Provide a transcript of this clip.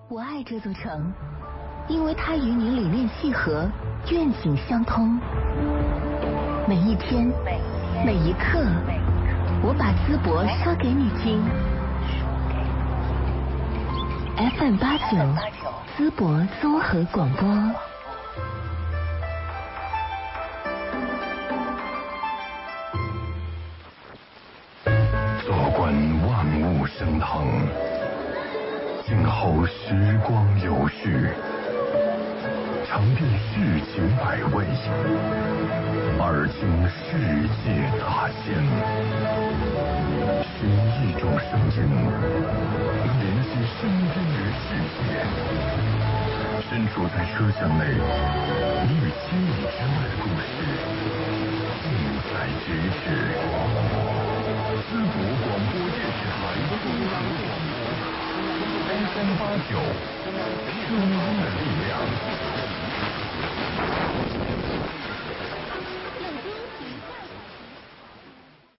我爱这座城，因为它与你理念契合，愿景相通。每一天，每一刻，我把淄博说给你听。FM89，淄博综合广播。 坐观万物升腾，静候时光流逝，尝遍世情百味，耳听世界大千。寻一种声音，能联系身边的世界。身处在车厢内，你与千里之外的故事近在咫尺。淄博广播电视台综合广播 FM89，生